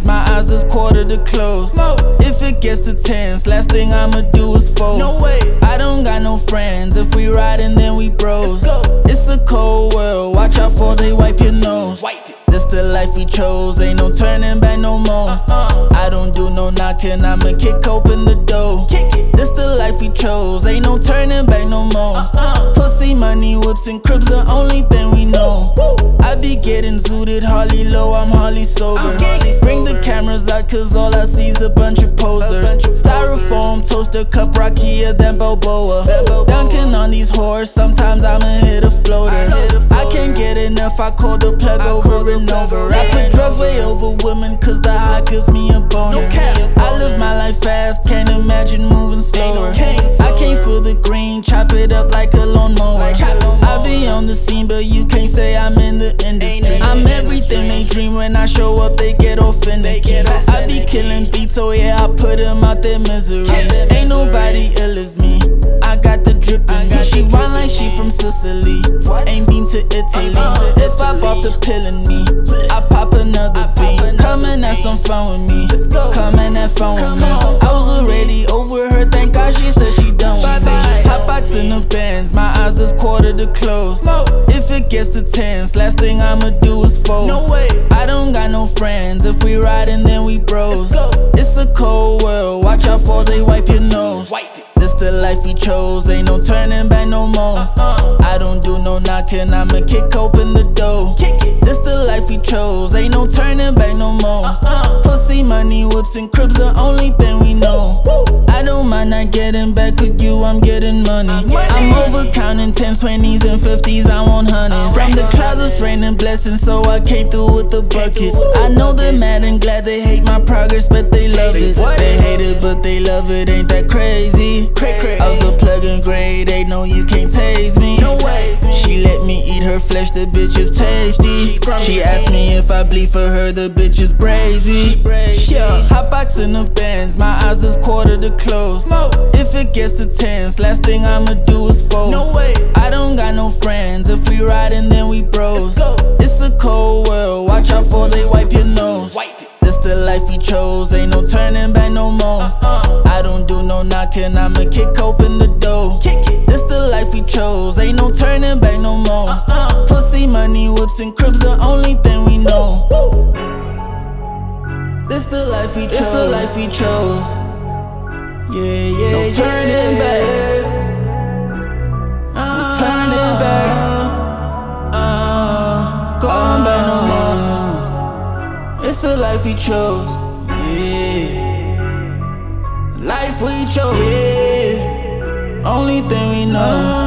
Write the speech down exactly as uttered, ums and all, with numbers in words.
my eyes is quarter to close. If it gets to tens, last thing I'ma do is fold. No way. I don't got no friends, if we riding then we bros. It's a cold world, watch out for they wipe your nose. Wipe it. This the life we chose, ain't no turning back no more. Uh-uh. I don't do no knocking, I'ma kick open the door. Kick it. This the life we chose, ain't no turning back no more. Uh-uh. Pussy, money, whips, and cribs, the only thing we know. I be getting zooted, hardly low, I'm hardly sober. I'm hardly Bring sober. the cameras out, cause all I see is a bunch of posers. A bunch of Styrofoam, toaster, cup, Rakia, then Balboa. Then Balboa. Dunking on these whores, sometimes I'ma hit a floater. I hit a I floater. can't get enough, I call the plug I over call the and plug over. over I put and drugs over. way over women, cause the high gives me a boner. No cap. I live my life fast, can't imagine moving slower. can't I slower. can't feel the green, chop it up like a lawnmower. Like a lawnmower. I be on the scene, but you can't say I'm in the industry. in the I'm everything industry. they dream. When I show up, they get offended. They get I be offended. killing beats, so yeah, I put them out their misery. Out their Ain't misery. nobody ill as me. I got the drip in me. got She the whine drip like in she me. from Sicily. What? Ain't been to Italy. Ain't been to If I Italy. pop the pill in me, I pop another I pop bean. another Come and have bean. some fun with me. Let's go. Come and have fun Come with me. and have I was already over her, thank God she said she done with me. Bye-bye. Hot box in the Benz, my eyes is quarter to close. If it gets to tens, last thing I'ma do is fold. No way. I don't got no friends, if we riding then we bros. Let's go. It's a cold world, watch out for they wipe your nose. Wipe it. This the life we chose, ain't no turning back no more. Uh-uh. I don't do no knocking, I'ma kick open the door. Kick it. This the life we chose, ain't no turning back no more. Uh-uh. Pussy, money, whips, and cribs, the only thing we know. I don't mind not getting back with you, I'm getting money. Money. I'm over counting tens, twenties, and fifties, I want hundreds. From the clouds, it's raining blessings, so I came through with the bucket. I know they're mad and glad they hate my progress, but they love it. what? They hate it, but they love it, ain't that crazy? Crazy. I was the plug in grade, they know you can't tase me. No way. She let me eat her flesh, the bitch is tasty. She from She the asked me if I bleed for her, the bitch is brazy. She brazy. Yeah, hot box in the Benz, my eyes is quarter to close. If it gets to tens, last thing I'ma do is fold. No way. I don't got no friends, if we riding then we bros. Let's go. It's a cold world, watch out for they wipe your nose. Wipe it. This the life we chose, ain't no turning back no more. Uh-uh. I don't do no knocking, I'ma kick open the door. Kick it. This the life we chose, ain't no turning back no more. Uh-uh. Pussy, money, whips, and cribs, the only thing we know. This the life we chose. This the life we chose. Yeah, yeah, no turning back. No turning back. Uh, going back no more. It's the life we chose. Yeah, life we chose. Yeah, only thing we know.